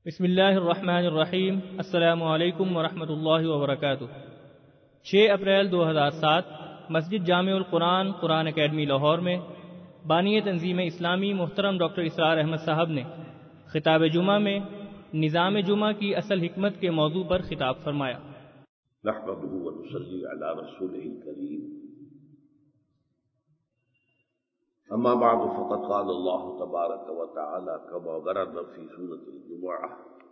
بسم اللہ الرحمن الرحیم۔ السلام علیکم ورحمۃ اللہ وبرکاتہ۔ 6 اپریل 2007 مسجد جامع القرآن قرآن اکیڈمی لاہور میں بانی تنظیم اسلامی محترم ڈاکٹر اسرار احمد صاحب نے خطاب جمعہ میں نظام جمعہ کی اصل حکمت کے موضوع پر خطاب فرمایا۔ نحمده ونصلي على رسوله الكريم، اما بعد، فقد قال الله تبارك وتعالى كما ورد في سورة الجمعة: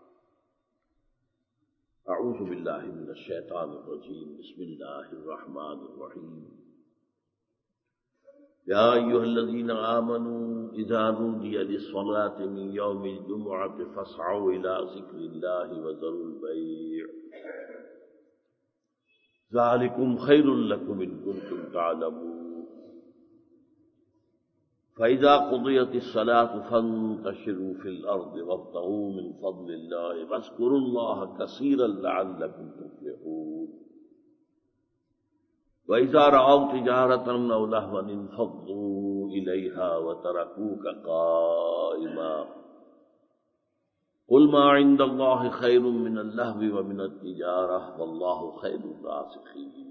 اعوذ بالله من الشيطان الرجيم، بسم الله الرحمن الرحيم، يا ايها الذين آمنوا اذا نودي للصلاة من يوم الجمعة فاسعوا الى ذكر الله وذروا البيع ذلكم خير لكم إن كنتم تعلمون، فإذا قضيت الصلاة فانتشروا في الأرض وابتغوا من فضل الله واذكروا الله كثيرا لعلكم تفلحون، وإذا رأوا تجارة أو لهوا انفضوا إليها وتركوك قائما، قل ما عند الله خير من اللهو ومن التجارة والله خير الرازقين،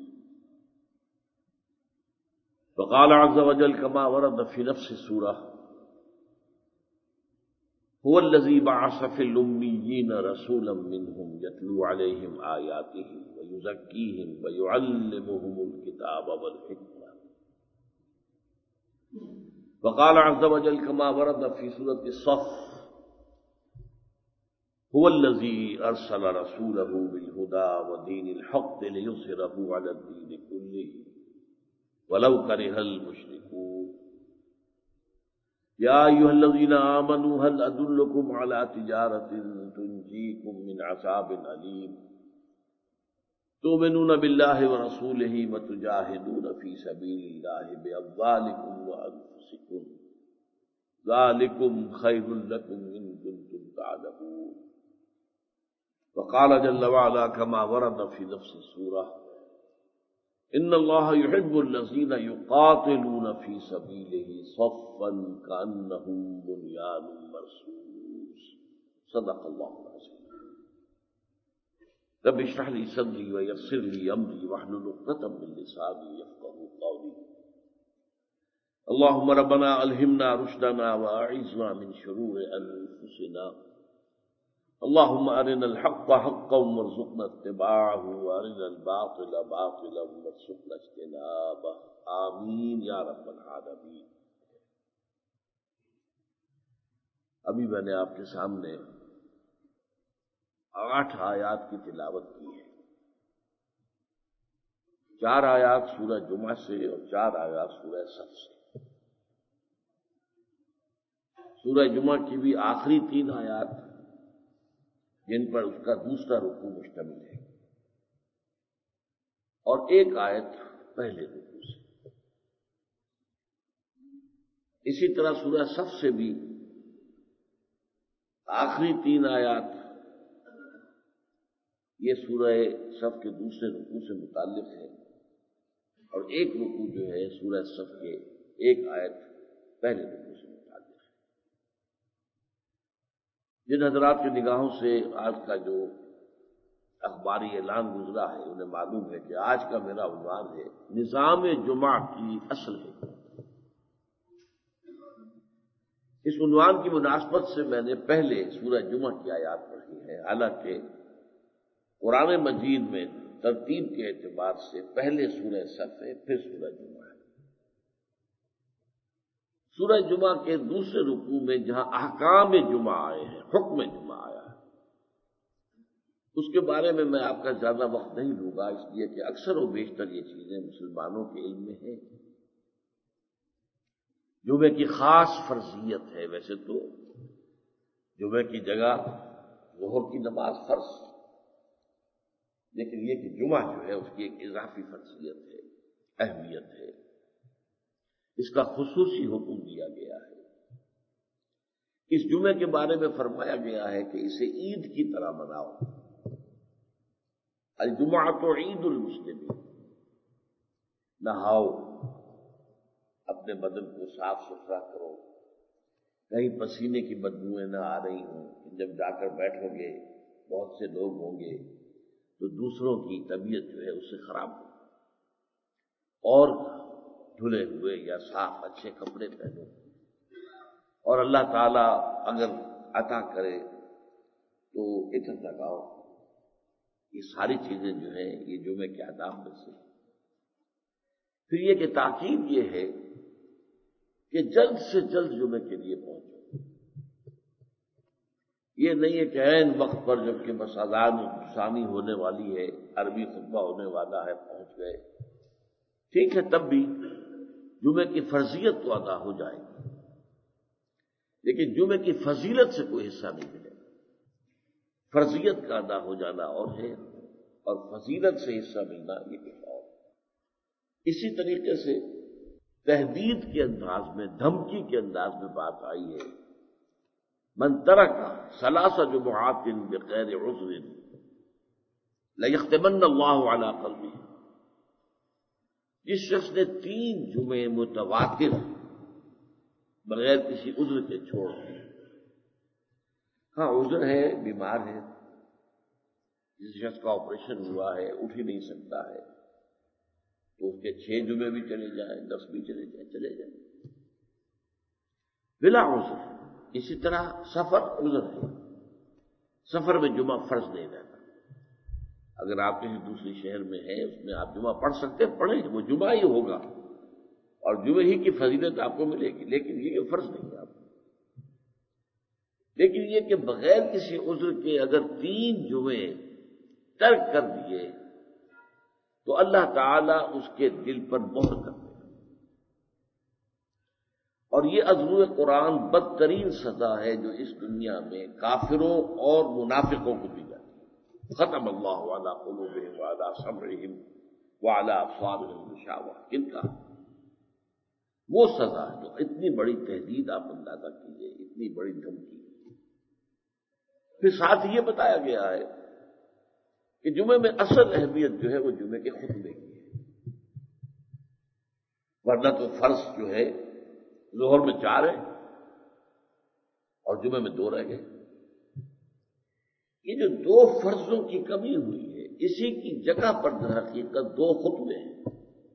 وقال عز وجل كما ورد في نفس السورة: هو الذي بعث في الأميين رسولا منهم يتلو عليهم آياته ويزكيهم ويعلمهم الكتاب والحكمة، وقال عز وجل كما ورد في سورة الصف: هو الذي أرسل رسوله بالهدى ودين الحق ليظهره على الدين كله ولو كره المشركون، يا أيها الذين آمنوا هل أدلكم على تجارة تنجيكم من عذاب أليم، تؤمنون بالله ورسوله وتجاهدون في سبيل الله بأموالكم وأنفسكم ذلكم خير لكم إن كنتم تعلمون، وقال جل وعلا كما ورد في نفس السورة: إن الله يحب الذين يقاتلون في سبيله صفا كأنهم بنيان مرصوص، صدق الله العظيم۔ رب اشرح لي صدري ويسر لي أمري واحلل عقدة من لساني يفقهوا قولي، اللهم ربنا ألهمنا رشدنا وأعذنا من شرور أنفسنا، اللهم أرنا الحق حقا وارزقنا اتباعه وأرنا الباطل باطلا وارزقنا اجتنابه، آمین یا رب العالمین۔ ابھی میں نے آپ کے سامنے 8 آیات کی تلاوت کی ہے، 4 آیات سورہ جمعہ سے اور 4 آیات سورہ صف سے۔ سورہ جمعہ کی بھی آخری 3 آیات جن پر اس کا دوسرا رکوع مشتمل ہے، اور 1 آیت پہلے رکوع سے۔ اسی طرح سورہ صف سے بھی آخری 3 آیات یہ سورہ صف کے دوسرے رکوع سے متعلق ہے، اور 1 رکوع جو ہے سورہ صف کے 1 آیت پہلے رکوع سے متعلق ہے۔ جن حضرات کی نگاہوں سے آج کا جو اخباری اعلان گزرا ہے انہیں معلوم ہے کہ آج کا میرا عنوان ہے نظام جمعہ کی اصل حکمت۔ اس عنوان کی مناسبت سے میں نے پہلے سورہ جمعہ کی آیات پڑھی ہے، حالانکہ قرآن مجید میں ترتیب کے اعتبار سے پہلے سورہ صف ہے، پھر سورہ جمعہ ہے۔ سورہ جمعہ کے دوسرے رکوع میں جہاں احکام جمعہ آئے ہیں، حکم جمعہ آیا ہے، اس کے بارے میں میں آپ کا زیادہ وقت نہیں لوں گا، اس لیے کہ اکثر و بیشتر یہ چیزیں مسلمانوں کے علم میں ہیں۔ جمعے کی خاص فرضیت ہے، ویسے تو جمعے کی جگہ ظہر کی نماز فرض، لیکن یہ کہ جمعہ جو ہے اس کی ایک اضافی فرضیت ہے، اہمیت ہے، اس کا خصوصی حکم دیا گیا ہے۔ اس جمعے کے بارے میں فرمایا گیا ہے کہ اسے عید کی طرح مناؤ، الجمعۃ عید المسلمین، نہاؤ، اپنے بدن کو صاف ستھرا کرو، کہیں پسینے کی بدبوئیں نہ آ رہی ہوں کہ جب جا کر بیٹھو گے بہت سے لوگ ہوں گے تو دوسروں کی طبیعت جو ہے اس سے خراب ہو، اور دھلے ہوئے یا صاف اچھے کپڑے پہنو، اور اللہ تعالیٰ اگر عطا کرے تو عطر لگاؤ۔ یہ ساری چیزیں جو ہیں یہ جمعے کے آداب میں سے۔ پھر یہ کہ تاکید یہ ہے کہ جلد سے جلد جمعے کے لیے پہنچو۔ یہ نہیں ہے کہ عین وقت پر جب کہ بس اذان ثانی ہونے والی ہے، عربی خطبہ ہونے والا ہے، پہنچ گئے۔ ٹھیک ہے، تب بھی جمعے کی فرضیت تو ادا ہو جائے گی، لیکن جمعے کی فضیلت سے کوئی حصہ نہیں ملے گا۔ فرضیت کا ادا ہو جانا اور ہے، اور فضیلت سے حصہ ملنا یہ کچھ اور۔ اسی طریقے سے تہدید کے انداز میں، دھمکی کے انداز میں بات آئی ہے، من ترک ثلاث جمعات بغیر عذر لیختمن اللہ علی قلبہ، جس شخص نے 3 جمعے متواتر بغیر کسی عذر کے چھوڑ دیے، ہاں عذر ہے، بیمار ہے، جس شخص کا آپریشن ہوا ہے، اٹھ ہی نہیں سکتا ہے، تو اس کے 6 جمعے بھی چلے جائیں، 10 بھی چلے جائیں بلا عذر۔ اسی طرح سفر عذر ہے، سفر میں جمعہ فرض نہیں رہتا۔ اگر آپ کسی دوسری شہر میں ہیں، اس میں آپ جمعہ پڑھ سکتے ہیں، پڑھیں، وہ جمعہ ہی ہوگا اور جمعے ہی کی فضیلت آپ کو ملے گی، لیکن یہ فرض نہیں ہے آپ کو۔ لیکن یہ کہ بغیر کسی عذر کے اگر 3 جمعے ترک کر دیے تو اللہ تعالیٰ اس کے دل پر مہر کر دے، اور یہ عزو قرآن بدترین سزا ہے جو اس دنیا میں کافروں اور منافقوں کو دی جاتی ہے۔ ختم اللہ علی قلوبہم وعلی سمعہم وعلی ابصارہم غشاوہ، کن کا؟ وہ سزا جو اتنی بڑی تہدید آپ اندازہ کیجیے، اتنی بڑی دھمکی۔ پھر ساتھ یہ بتایا گیا ہے کہ جمعے میں اصل اہمیت جو ہے وہ جمعے کے خطبے کی ہے، ورنہ تو فرض جو ہے ظہر میں 4 ہیں اور جمعے میں 2 رہ گئے۔ یہ جو 2 فرضوں کی کمی ہوئی ہے، اسی کی جگہ پر در حقیقت 2 خطبے ہیں۔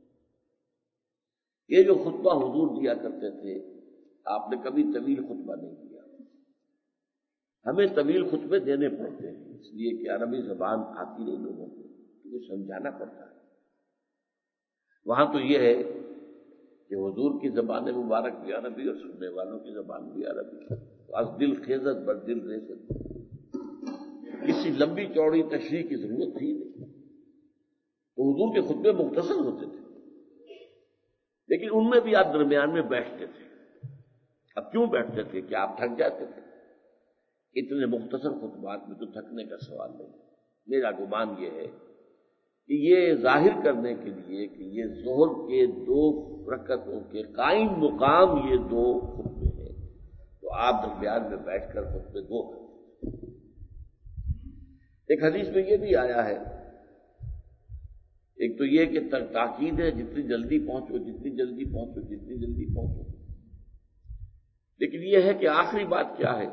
یہ جو خطبہ حضور دیا کرتے تھے، آپ نے کبھی طویل خطبہ نہیں دیا۔ ہمیں طویل خطبے دینے پڑتے ہیں اس لیے کہ عربی زبان آتی نہیں لوگوں کو، تو سمجھانا پڑتا ہے۔ وہاں تو یہ ہے کہ حضور کی زبان مبارک بھی عربی اور سننے والوں کی زبان بھی عربی، از دل خیزت بر دل ریزت، کسی لمبی چوڑی تشریح کی ضرورت تھی نہیں۔ تو حضور کے خطبے مختصر ہوتے تھے، لیکن ان میں بھی آپ درمیان میں بیٹھتے تھے۔ اب کیوں بیٹھتے تھے؟ کہ آپ تھک جاتے تھے؟ اتنے مختصر خطبات میں تو تھکنے کا سوال نہیں۔ میرا گمان یہ ہے کہ یہ ظاہر کرنے کے لیے کہ یہ ظہر کے 2 رکعتوں کے قائم مقام یہ 2 خطبے ہیں، تو آپ درمیان میں بیٹھ کر خطبے 2 کرتے۔ ایک حدیث میں یہ بھی آیا ہے، ایک تو یہ کہ تاکید ہے جتنی جلدی پہنچو، جتنی جلدی پہنچو، جتنی جلدی پہنچو، لیکن یہ ہے کہ آخری بات کیا ہے؟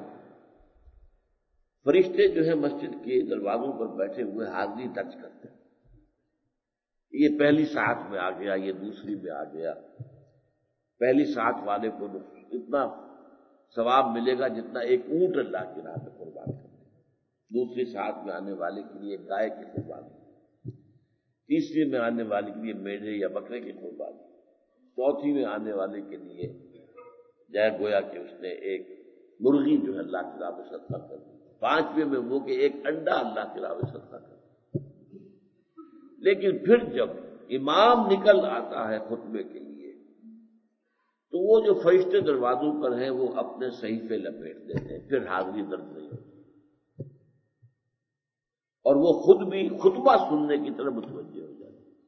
فرشتے جو ہے مسجد کے دروازوں پر بیٹھے ہوئے حاضری درج کرتے ہیں۔ یہ پہلی ساعت میں آ گیا، یہ دوسری میں آ گیا۔ پہلی ساعت والے کو اتنا ثواب ملے گا جتنا ایک اونٹ اللہ کی راہ میں قربان کرے، دوسری ساعت میں آنے والے کے لیے گائے کی قربانی، تیسری میں آنے والے کے لیے میڑھے یا بکرے کی قربانی، چوتھی میں آنے والے کے لیے جائے گویا کہ اس نے ایک مرغی جو ہے اللہ کی راہ میں صدقہ کر دی، 5ویں میں وہ کہ ایک انڈا اللہ کی راہ میں صدقہ کر دی۔ لیکن پھر جب امام نکل آتا ہے خطبے کے لیے تو وہ جو فرشتے دروازوں پر ہیں وہ اپنے صحیفے لپیٹ دیتے ہیں، پھر حاضری درج نہیں ہوتی، اور وہ خود بھی خطبہ سننے کی طرف متوجہ ہو جاتے ہیں۔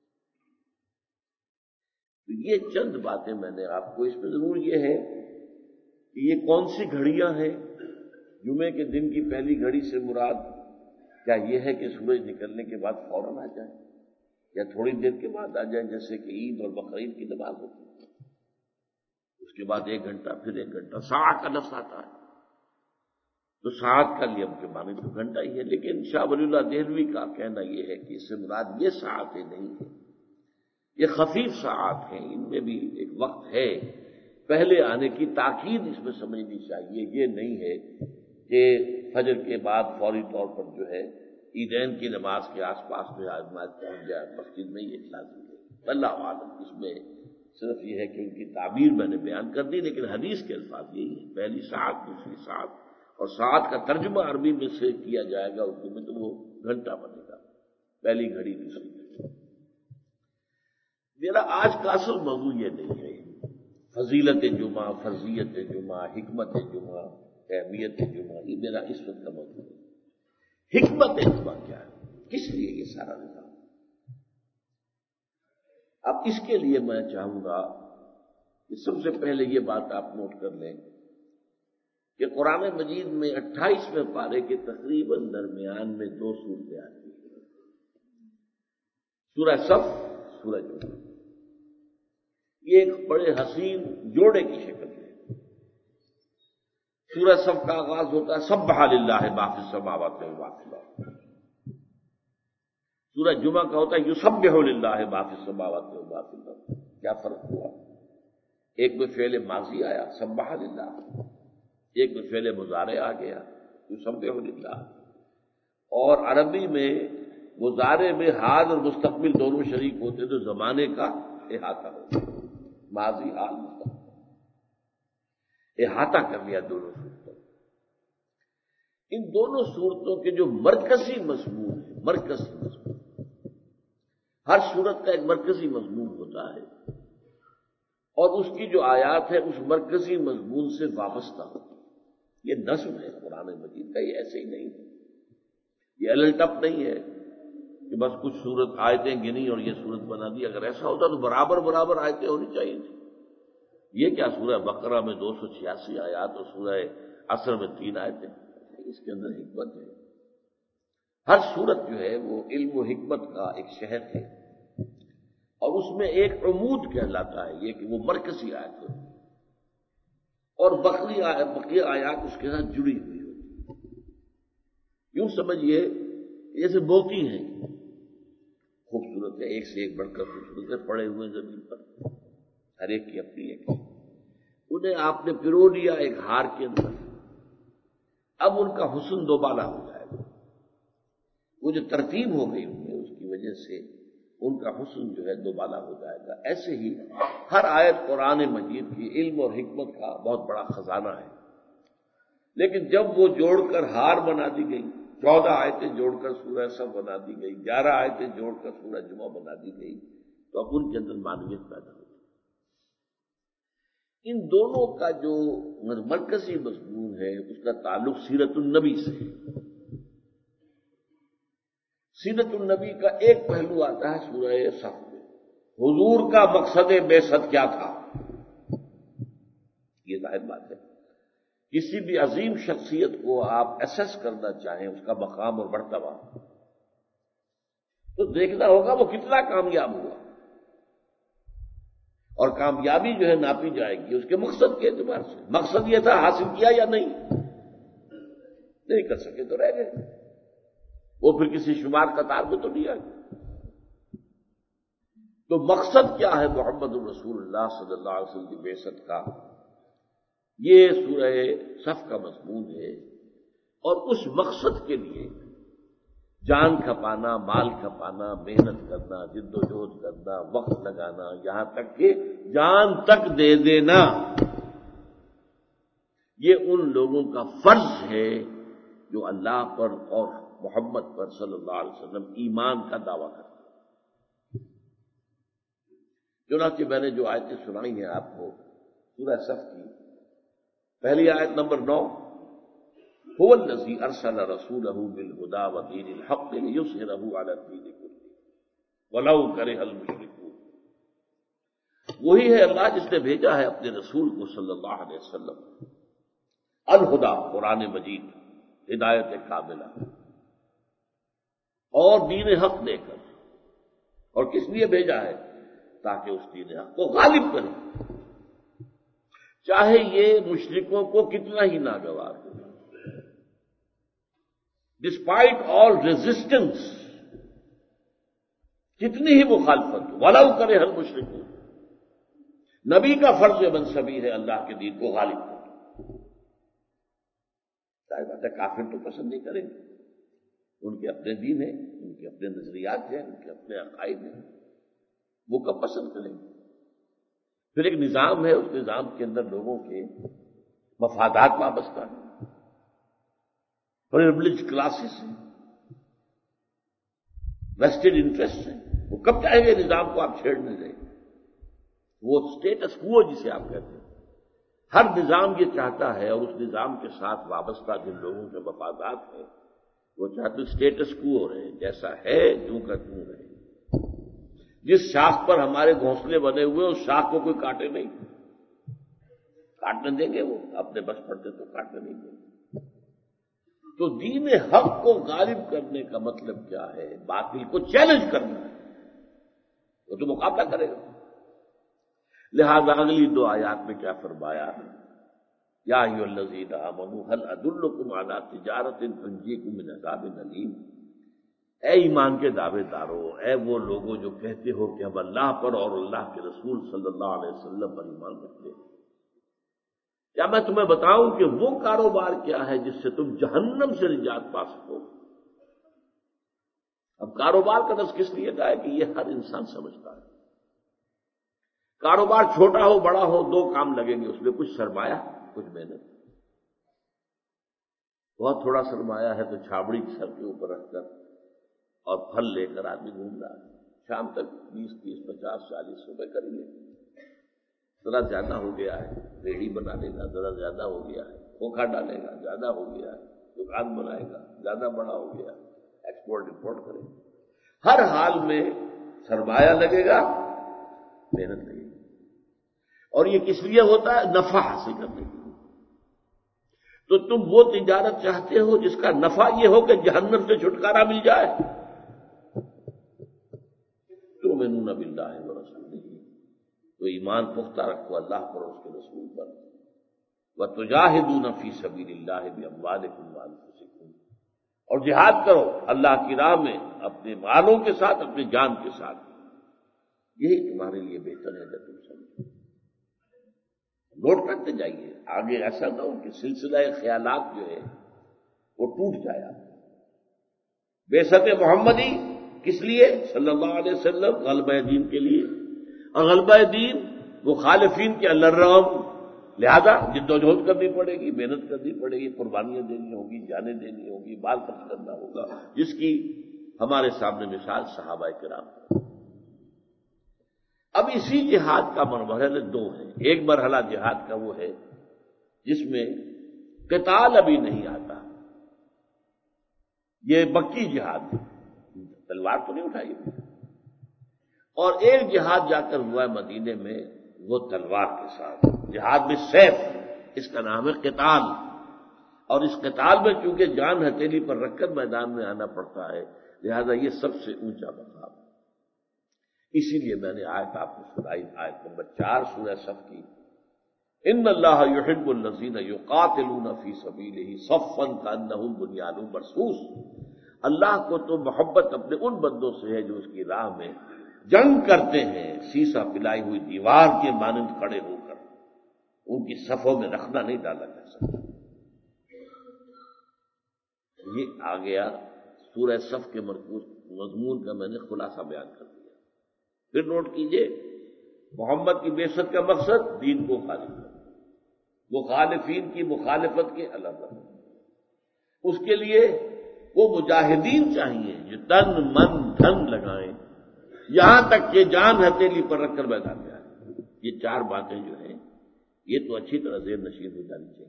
تو یہ چند باتیں میں نے آپ کو، اس میں ضرور یہ ہے کہ یہ کون سی گھڑیاں ہیں۔ جمعے کے دن کی پہلی گھڑی سے مراد کیا یہ ہے کہ سورج نکلنے کے بعد فوراً آ جائے یا تھوڑی دیر کے بعد آ جائے، جیسے کہ عید اور بقرعید کی نماز ہوتی ہے؟ اس کے بعد 1 گھنٹہ، پھر 1 گھنٹہ، ساعت کا لفظ آتا ہے، تو ساعت کا لیم کے معنی تو گھنٹہ ہی ہے، لیکن شاہ ولی اللہ دہلوی کا کہنا یہ ہے کہ اس سے مراد یہ ساعتیں نہیں ہیں، یہ خفیف ساعت ہیں، ان میں بھی ایک وقت ہے، پہلے آنے کی تاکید اس میں سمجھنی چاہیے، یہ نہیں ہے کہ فجر کے بعد فوری طور پر جو ہے عیدین کی نماز کے آس پاس میں آدمی پہنچ جائے مسجد میں، یہ لازم ہے۔ اللہ عالم، اس میں صرف یہ ہے کہ ان کی تعبیر میں نے بیان کر دی، لیکن حدیث کے الفاظ یہی ہیں، پہلی ساعت، دوسری ساعت، اور ساعت کا ترجمہ عربی میں سے کیا جائے گا اردو میں تو وہ گھنٹہ بنے گا، پہلی گھڑی دوسری گھڑی۔ میرا آج کا اصل موضوع یہ نہیں ہے فضیلت جمعہ، فرضیت جمعہ، حکمت جمعہ، اہمیت جمعہ، یہ میرا اس وقت کا موضوع ہے۔ حکمت جمعہ کیا ہے، کس لیے یہ سارا نظام؟ اب اس کے لیے میں چاہوں گا کہ سب سے پہلے یہ بات آپ نوٹ کر لیں کہ قرآن مجید میں 28ویں پارے کے تقریباً درمیان میں 2 سورتیں آتی ہیں، سورہ صف، سورہ جمعہ۔ یہ ایک بڑے حسین جوڑے کی شکل ہے۔ سورہ صف کا آغاز ہوتا ہے سبح للہ ما فی السماوات و ما فی الارض، سورہ جمعہ کا ہوتا ہے یسبح للہ ما فی السماوات و ما فی الارض۔ کیا فرق ہوا؟ ایک میں فعل ماضی آیا سبح للہ، ایک میں فعل مضارع آ گیا یسبح للہ، اور عربی میں مضارع میں حال اور مستقبل دونوں شریک ہوتے تو زمانے کا احاطہ ہوتا، ماضی حال مستقبل احاطہ کر لیا دونوں صورتوں۔ ان دونوں صورتوں کے جو مرکزی مضمون ہے، مرکزی مضمون، ہر صورت کا ایک مرکزی مضمون ہوتا ہے اور اس کی جو آیات ہے اس مرکزی مضمون سے وابستہ ہوتی ہے۔ یہ نظم ہے قرآن مجید کا، یہ ایسے ہی نہیں ہے، یہ الٹپ نہیں ہے کہ بس کچھ صورت آیتیں گنی اور یہ صورت بنا دی۔ اگر ایسا ہوتا تو برابر برابر آیتیں ہونی چاہیے تھی۔ یہ کیا سورہ بقرہ میں 286 آیات اور سورہ عصر میں 3 آیتیں، اس کے اندر حکمت ہے۔ ہر صورت جو ہے وہ علم و حکمت کا ایک شہر ہے، اور اس میں ایک عمود کہلاتا ہے یہ کہ وہ مرکزی آیت ہوتی ہے اور بقیہ آیات اس کے ساتھ جڑی ہوئی ہوتی ہے۔ یوں سمجھیے جیسے موتی ہیں، خوبصورت ہے، ایک سے ایک بڑھ کر خوبصورت ہے، پڑے ہوئے زمین پر، ہر ایک کی اپنی ایک، انہیں آپ نے پرو لیا ایک ہار کے اندر، اب ان کا حسن دوبالا ہو جائے گا، وہ جو ترتیب ہو گئی ان میں اس کی وجہ سے ان کا حسن جو ہے دوبالا ہو جائے گا۔ ایسے ہی ہر آیت قرآن مجید کی علم اور حکمت کا بہت بڑا خزانہ ہے، لیکن جب وہ جوڑ کر ہار بنا دی گئی، 14 آیتیں جوڑ کر سورہ صف بنا دی گئی، 11 آیتیں جوڑ کر سورہ جمعہ بنا دی گئی، تو اب ان کے اندر معنویت پیدا ہوئی۔ ان دونوں کا جو مرکزی مضمون ہے اس کا تعلق سیرت النبی سے ہے۔ سیرت النبی کا ایک پہلو آتا ہے سورہ صف میں، حضور کا مقصد بعثت کیا تھا؟ یہ ظاہر بات ہے، کسی بھی عظیم شخصیت کو آپ ایسس کرنا چاہیں اس کا مقام اور مرتبہ، تو دیکھنا ہوگا وہ کتنا کامیاب ہوا، اور کامیابی جو ہے ناپی جائے گی اس کے مقصد کے اعتبار سے۔ مقصد یہ تھا حاصل کیا یا نہیں کر سکے تو رہ گئے، وہ پھر کسی شمار قطار میں تو نہیں آئے۔ تو مقصد کیا ہے محمد الرسول اللہ صلی اللہ علیہ وسلم کی بعثت کا، یہ سورہ صف کا مضمون ہے، اور اس مقصد کے لیے جان کھپانا، مال کھپانا، محنت کرنا، جد و جہد کرنا، وقت لگانا، یہاں تک کہ جان تک دے دینا، یہ ان لوگوں کا فرض ہے جو اللہ پر اور محمد پر صلی اللہ علیہ وسلم ایمان کا دعویٰ کرتے ہیں۔ چنانچہ میں نے جو آیتیں سنائی ہیں آپ کو سورہ صف کی پہلی آیت نمبر 9، هو الذی ارسل رسولہ بالہدی ودین الحق لیظہرہ علی الدین کلہ ولو کرہ المشرکون، وہی ہے اللہ جس نے بھیجا ہے اپنے رسول کو صلی اللہ علیہ وسلم الہدی، قرآن مجید، ہدایت کاملہ، اور دین حق دے کر، اور کس لیے بھیجا ہے؟ تاکہ اس دین حق کو غالب کرے، چاہے یہ مشرکوں کو کتنا ہی ناگوار ہو، ڈسپائٹ آل ریزسٹنس، کتنی ہی مخالفت ولو کرے ہر مشرکوں، نبی کا فرض منصبی ہے اللہ کے دین کو غالب کرنا۔ ظاہر بات ہے کافر تو پسند نہیں کریں گے، ان کے اپنے دین ہیں، ان کے اپنے نظریات ہیں، ان کے اپنے عقائد ہیں، وہ کب پسند کریں گے؟ پھر ایک نظام ہے، اس نظام کے اندر لوگوں کے مفادات وابستہ ہیں، پریویلیج کلاسز ہیں، ویسٹڈ انٹرسٹ ہیں، وہ کب چاہیں گے نظام کو آپ چھیڑنے دیں؟ وہ اسٹیٹس کو جسے آپ کہتے ہیں، ہر نظام یہ چاہتا ہے، اور اس نظام کے ساتھ وابستہ جن لوگوں کے مفادات ہیں وہ چاہتے اسٹیٹس کو رہے، جیسا ہے جو کا توں رہے۔ جس شاخ پر ہمارے گھونسلے بنے ہوئے اس شاخ کو کوئی کاٹے نہیں، کاٹنے دیں گے؟ وہ اپنے بس پڑتے تو کاٹنے نہیں دیں گے۔ تو دین حق کو غالب کرنے کا مطلب کیا ہے؟ باطل کو چیلنج کرنا ہے، وہ تو مقابلہ کرے گا۔ لہذا اگلی دو آیات میں کیا فرمایا؟ یا ایھا الذین آمنوا هل ادلکم علی تجارۃ تنجیکم من عذاب الیم، اے ایمان کے دعوے دارو، اے وہ لوگوں جو کہتے ہو کہ ہم اللہ پر اور اللہ کے رسول صلی اللہ علیہ وسلم پر ایمان رکھتے ہیں، کیا میں تمہیں بتاؤں کہ وہ کاروبار کیا ہے جس سے تم جہنم سے نجات پا سکو؟ اب کاروبار کا لفظ کس لیے کہا ہے کہ یہ ہر انسان سمجھتا ہے۔ کاروبار چھوٹا ہو بڑا ہو، دو کام لگیں گے اس میں، کچھ سرمایہ کچھ محنت۔ بہت تھوڑا سرمایہ ہے تو چھابڑی سر کے اوپر رکھ کر اور پھل لے کر آدمی گھوم رہا ہے، شام تک 20 30 50 40 روپے کر لے۔ ذرا زیادہ ہو گیا ہے ریڑھی بنا لے گا، ذرا زیادہ ہو گیا ہے کھوکھا ڈالے گا، زیادہ ہو گیا ہے دکان بنائے گا، زیادہ بڑا ہو گیا ایکسپورٹ امپورٹ کرے گا۔ ہر حال میں سرمایہ لگے گا، محنت لگے گی، اور یہ کس لیے ہوتا ہے؟ نفع حاصل کرنے کے لیے۔ تو تم وہ تجارت چاہتے ہو جس کا نفع یہ ہو کہ جہنم سے چھٹکارا مل جائے؟ تؤمنون باللہ ورسولہ، تو ایمان پختہ رکھو اللہ پر اور اس کے رسول پر، وتجاہدون فی سبیل اللہ باموالکم وانفسکم، اور جہاد کرو اللہ کی راہ میں اپنے مالوں کے ساتھ، اپنی جان کے ساتھ، یہی تمہارے لیے بہتر ہے اگر تم سمجھو۔ نوٹ کرتے جائیے، آگے ایسا نہ ہو کہ سلسلہ خیالات جو ہے وہ ٹوٹ جائے۔ بعثت محمدی کس لیے؟ صلی اللہ علیہ وسلم، غلبہ دین کے لیے، اور غلبہ دین مخالفین کے الرغم، لہذا جد و جہد کرنی پڑے گی، محنت کرنی پڑے گی، قربانیاں دینی ہوگی، جانیں دینی ہوگی، مال خرچ کرنا ہوگا، جس کی ہمارے سامنے مثال صحابہ کرام۔ اب اسی جہاد کا مرحلے دو ہیں۔ ایک مرحلہ جہاد کا وہ ہے جس میں قتال ابھی نہیں آتا، یہ مکی جہاد ہے، تلوار تو نہیں اٹھائی، اور ایک جہاد جا کر ہوا ہے مدینے میں، وہ تلوار کے ساتھ، جہاد میں سیف، اس کا نام ہے قتال، اور اس قتال میں چونکہ جان ہتھیلی پر رکھ کر میدان میں آنا پڑتا ہے، لہذا یہ سب سے اونچا مقام ہے۔ اسی لیے میں نے آیت آپ کو سنائی، آیت نمبر 4 سورہ صف کی، ان اللہ یحب الذین یقاتلون فی سبیلہ صفا کانہم بنیان مرصوص، اللہ کو تو محبت اپنے ان بندوں سے ہے جو اس کی راہ میں جنگ کرتے ہیں سیسا پلائی ہوئی دیوار کے مانند کھڑے ہو کر، ان کی صفوں میں رکھنا نہیں ڈالا جا سکتا۔ یہ آ گیا سورہ صف کے مرکوز مضمون کا میں نے خلاصہ بیان کر دیا۔ پھر نوٹ کیجئے، محمد کی بعثت کا مقصد دین کو خالص کرنا، مخالفین کی مخالفت کے علاوہ، اس کے لیے وہ مجاہدین چاہیے جو تن من دھن لگائیں، یہاں تک کہ جان ہتھیلی پر رکھ کر میدان میں آئیں۔ یہ 4 باتیں جو ہیں یہ تو اچھی طرح ذہن نشین ہو جانی چاہیے۔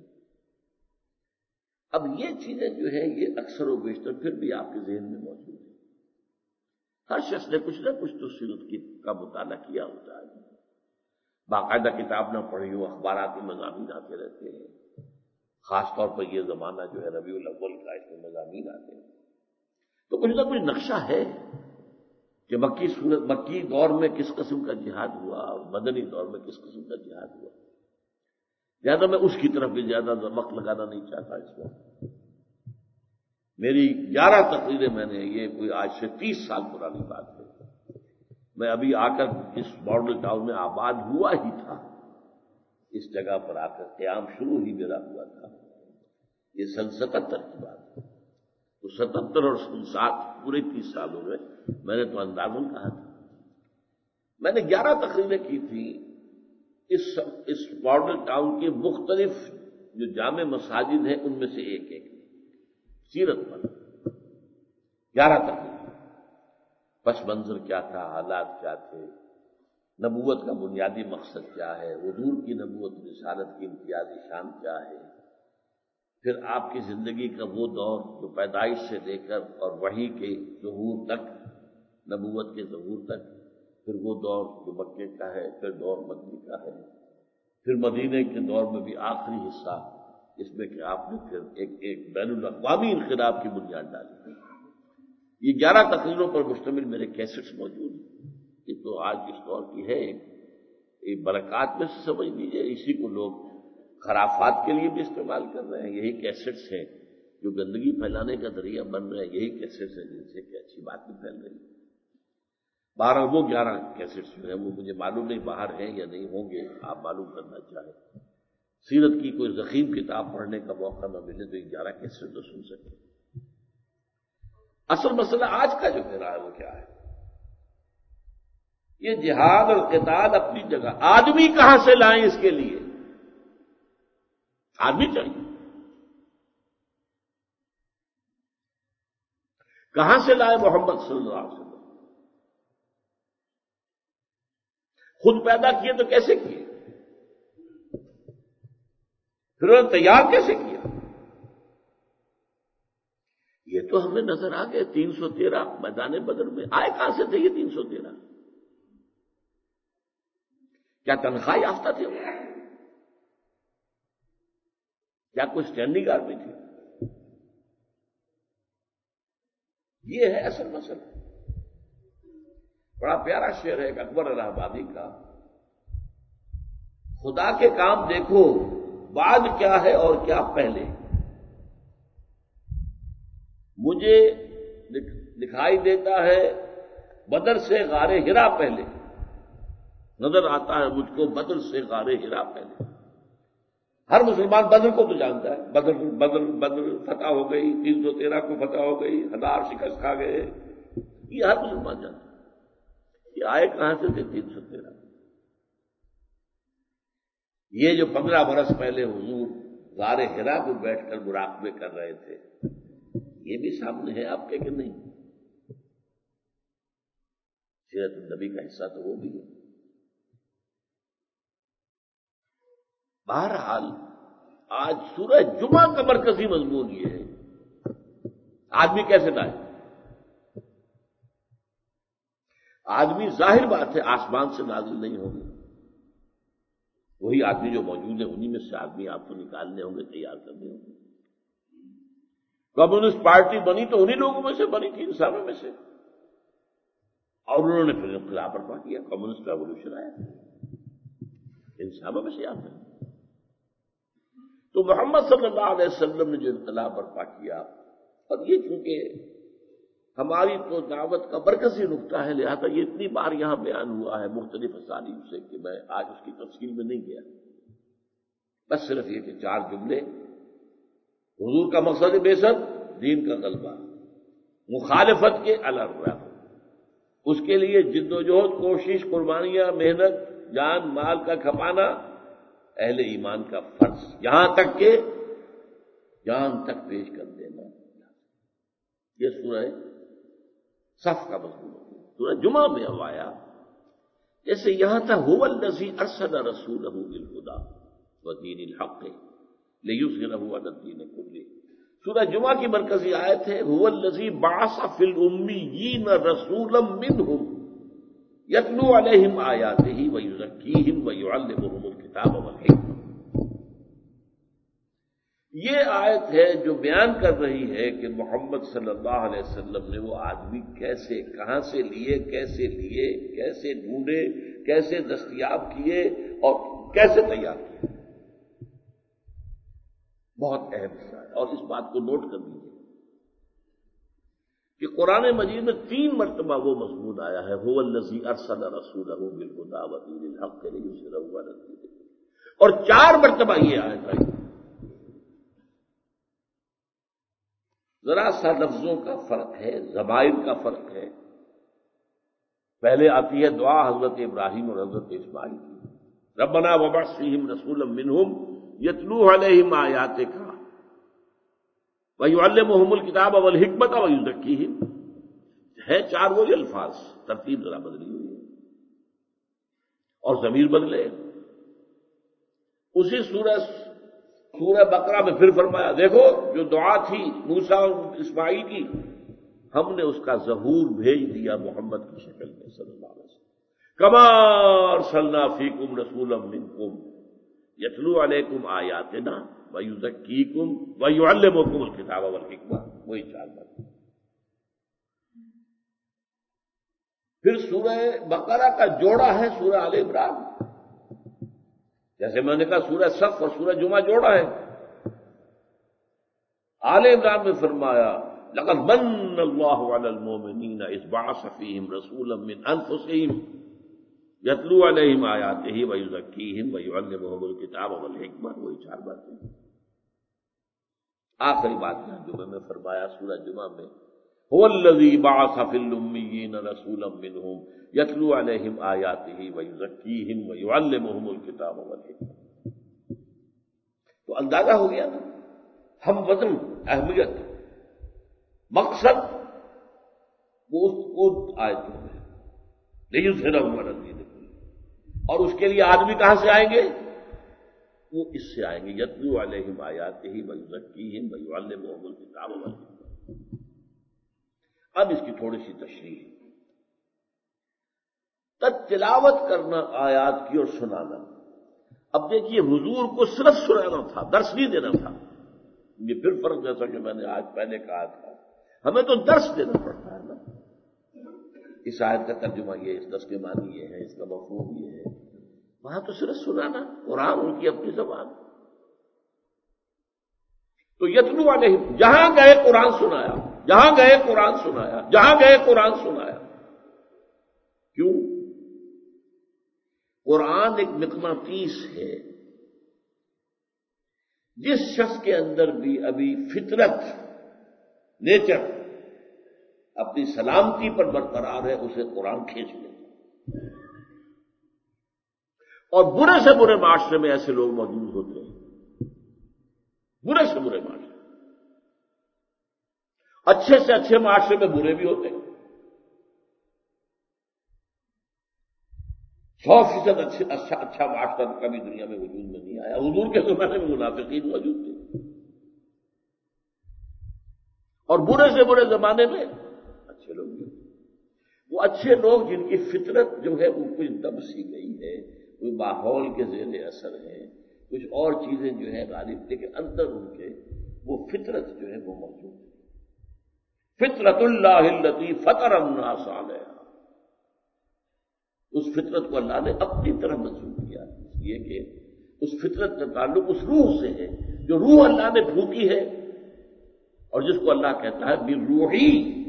اب یہ چیزیں جو ہیں یہ اکثر و بیشتر پھر بھی آپ کے ذہن میں موجود ہیں، ہر شخص نے کچھ نہ کچھ تو سیرت کا مطالعہ کیا ہوتا ہے، باقاعدہ کتاب نہ پڑھی ہو، اخبارات میں مضامین آتے رہتے ہیں، خاص طور پر یہ زمانہ جو ہے ربیع الاول کا، اس میں مضامین آتے ہیں، تو کچھ نہ کچھ نقشہ ہے کہ مکی دور میں کس قسم کا جہاد ہوا، مدنی دور میں کس قسم کا جہاد ہوا۔ لہٰذا میں اس کی طرف بھی زیادہ وقت لگانا نہیں چاہتا اس وقت. میری 11 تقریریں میں نے، یہ کوئی آج سے 30 سال پرانی بات ہے. میں ابھی آ کر اس ماڈل ٹاؤن میں آباد ہوا ہی تھا، اس جگہ پر آ کر قیام شروع ہی میرا ہوا تھا. یہ سن 77 کی بات ہے. تو 77 اور 60 پورے 30 سالوں میں میں نے تو اندازن کہا تھا. میں نے 11 تقریریں کی تھیں اس ماڈل ٹاؤن کے مختلف جو جامع مساجد ہیں ان میں سے ایک سیرت پر 11 تقریریں. پس منظر کیا تھا، حالات کیا تھے، نبوت کا بنیادی مقصد کیا ہے، حضور کی نبوت رسالت کی امتیازی شان کیا ہے، پھر آپ کی زندگی کا وہ دور جو پیدائش سے لے کر اور وحی کے ظہور تک، نبوت کے ظہور تک، پھر وہ دور جو مکے کا ہے، پھر دور مدنی کا ہے، پھر مدینے کے دور میں بھی آخری حصہ اس میں کہ آپ نے پھر ایک بین الاقوامی انقلاب کی بنیاد ڈالی. یہ 11 تقریروں پر مشتمل میرے کیسٹس موجود ہیں. یہ تو آج اس دور کی ہے ایک برکات میں سے سمجھ لیجیے. اسی کو لوگ خرافات کے لیے بھی استعمال کر رہے ہیں. یہی کیسٹس ہیں جو گندگی پھیلانے کا ذریعہ بن رہے ہیں. یہی کیسٹس ہیں جن سے کہ اچھی بات بھی پھیل رہی ہے. 12 وہ 11 کیسٹس جو ہیں وہ مجھے معلوم نہیں باہر ہیں یا نہیں ہوں گے. آپ معلوم کرنا چاہیں سیرت کی کوئی ضخیم کتاب پڑھنے کا موقع نہ ملے تو یہ 11 کیسٹ تو سن سکتے. اصل مسئلہ آج کا جو میرا ہے وہ کیا ہے؟ یہ جہاد اور قتال اپنی جگہ، آدمی کہاں سے لائیں اس کے لیے؟ آدمی چاہیے. کہاں سے لائے محمد صلی اللہ علیہ وسلم؟ خود پیدا کیے تو کیسے کیے؟ پھر انہوں نے تیار کیسے کیا؟ یہ تو ہمیں نظر آ گئے. 313 میدان بدر میں آئے کہاں سے تھے یہ 313؟ کیا تنخواہ یافتہ تھے وہ؟ کیا کوئی اسٹینڈنگ آرمی تھی؟ یہ ہے اصل مسئلہ. بڑا پیارا شعر ہے اکبر الہ آبادی کا، خدا کے کام دیکھو بعد کیا ہے اور کیا پہلے. مجھے دکھائی دیتا ہے بدر سے غار ہرا پہلے، نظر آتا ہے مجھ کو بدر سے غار ہرا پہلے. ہر مسلمان بدر کو تو جانتا ہے. بدر فتح ہو گئی، 313 کو فتح ہو گئی، 1000 شکست کھا گئے، یہ ہر مسلمان جانتا ہے. یہ آئے کہاں سے تھے 313؟ یہ جو 15 برس پہلے حضور غار ہرا میں بیٹھ کر مراقبے کر رہے تھے، یہ بھی سامنے ہے آپ کے کہ نہیں؟ سیرت النبی کا حصہ تو وہ بھی ہے. بہرحال آج سورہ جمعہ کا مرکزی مضمون یہ ہے آدمی کیسے لائے. آدمی ظاہر بات ہے آسمان سے نازل نہیں ہوں گے. وہی آدمی جو موجود ہے انہی میں سے آدمی آپ کو نکالنے ہوں گے، تیار کرنے ہوں گے. کمیونسٹ پارٹی بنی تو انہی لوگوں میں سے بنی تھی، انسانوں میں سے، اور انہوں نے پھر انقلاب برپا کیا. کمیونسٹ ریولیوشن آیا، انسانوں میں سے آتے ہیں. تو محمد صلی اللہ علیہ وسلم نے جو انقلاب برپا کیا، اور یہ چونکہ ہماری تو دعوت کا مرکزی نقطہ ہے، لہذا یہ اتنی بار یہاں بیان ہوا ہے مختلف اسالیب سے کہ میں آج اس کی تفصیل میں نہیں گیا. بس صرف یہ کہ 4 جملے. حضور کا مقصد بعثت دین کا غلبہ، مخالفت کے الرغم، اس کے لیے جد و جہد، کوشش، قربانیاں، محنت، جان مال کا کھپانا اہل ایمان کا فرض، یہاں تک کہ جان تک پیش کر دینا. یہ سورہ صف کا مضمون ہے. سورہ جمعہ میں اب آیا جیسے یہاں تھا هو الذی ارسل رسولہ بالہدی ودین الحق لیظہرہ علی الدین کلہ. سورہ جمعہ کی مرکزی آیت ہے هو الذی بعث فی الامیین رسولا منہم یتلو علیہم آیاتہ ویزکیہم ویعلمہم الکتاب والحکمہ. یہ آیت ہے جو بیان کر رہی ہے کہ محمد صلی اللہ علیہ وسلم نے وہ آدمی کیسے، کہاں سے لیے، کیسے ڈھونڈے، کیسے دستیاب کیے اور کیسے تیار کیے. بہت اہم حصہ ہے، اور اس بات کو نوٹ کر لیجیے کہ قرآن مجید میں 3 مرتبہ وہ مضمون آیا ہے هو الذی ارسل رسولہ بالہدی ودین الحق لیظہرہ علی الدین کلہ، اور 4 مرتبہ یہ آیت آئی۔ ذرا سا لفظوں کا فرق ہے، ضمائر کا فرق ہے۔ پہلے آتی ہے دعا حضرت ابراہیم اور حضرت اسماعیل کی، ربنا وابعث فیہم رسولا منہم یتلو علیہم آیاتک وَيُعَلِّمُهُمُ الْكِتَابَ وَالْحِکْمَةَ وَيُزَکِّیہم، ہے 4 وہی الفاظ، ترتیب ذرا بدلی ہوئی ہے اور ضمیر بدلے۔ اسی سورہ بقرہ میں پھر فرمایا دیکھو جو دعا تھی موسیٰ اور اسماعیل کی، ہم نے اس کا ظہور بھیج دیا محمد کی شکل میں صلی اللہ علیہ وسلم، کما ارسلنا فیکم رسولا منکم یتلو علیکم آیاتنا وَيُزَکِّیکم وَيُعَلِّمُکم الکتاب والحکمہ، وہی 4 بات۔ پھر سورہ بقرہ کا جوڑا ہے سورہ آل عمران، جیسے میں نے کہا سورہ صف اور سورہ جمعہ جوڑا ہے۔ آل عمران میں فرمایا لقد من اللہ علی المؤمنین اذ بعث فیہم رسولا من انفسہم یتلو علیہم آیاتہ ویزکیہم ویعلمہم الکتاب والحکمہ، وہی 4 باتیں۔ آخری بات یہاں جمعہ میں فرمایا سورہ جمعہ میں هو الذی بعث فی الامیین رسولا منہم یتلو علیہم آیاتہ ویزکیہم ویعلمہم الکتاب والحکمہ۔ تو اندازہ ہو گیا نا، ہم وزن، اہمیت، مقصد وہ اس آیتوں میں لیظہرہ علی الدین کلہ، اور اس کے لیے آدمی کہاں سے آئیں گے؟ وہ اس سے آئیں گے یتلو علیہم آیاتہ ویزکیہم ویعلمہم الکتاب والحکمہ۔ اب اس کی تھوڑی سی تشریح، تلاوت کرنا آیات کی اور سنانا۔ اب دیکھیے حضور کو صرف سنانا تھا، درس نہیں دینا تھا۔ یہ پھر فرق، جیسا کہ میں نے آج پہلے کہا تھا، ہمیں تو درس دینا پڑتا ہے نا۔ اس آیت کا ترجمہ یہ، اس درس کے معنی یہ ہے، اس کا مفہوم یہ ہے۔ وہاں تو صرف سنانا، قرآن ان کی اپنی زبان۔ تو یتلو علیہم، جہاں گئے قرآن سنایا، جہاں گئے قرآن سنایا، جہاں گئے قرآن سنایا۔ کیوں؟ قرآن ایک مقناطیس ہے، جس شخص کے اندر بھی ابھی فطرت، نیچر اپنی سلامتی پر برقرار ہے، اسے قرآن کھینچ لے۔ اور برے سے برے معاشرے میں ایسے لوگ موجود ہوتے ہیں، برے سے برے معاشرے، اچھے سے اچھے معاشرے میں برے بھی ہوتے ہیں۔ 100% اچھا معاشرہ کبھی دنیا میں وجود میں نہیں آیا۔ حضور کے زمانے میں منافقین موجود تھے، اور برے سے برے زمانے میں اچھے لوگ بھی ہوتے۔ وہ اچھے لوگ جن کی فطرت جو ہے وہ کچھ دب سی گئی ہے، کوئی ماحول کے زیر اثر ہے، کچھ اور چیزیں جو ہے غالب، لیکن اندر ان کے وہ فطرت جو ہے وہ موجود ہے۔ فطرت اللہ التی فطر الناس علیہا، اس فطرت کو اللہ نے اپنی طرف منسوب کیا، اس لیے کہ اس فطرت کا تعلق اس روح سے ہے جو روح اللہ نے پھونکی ہے، اور جس کو اللہ کہتا ہے بِالرُّوحِ،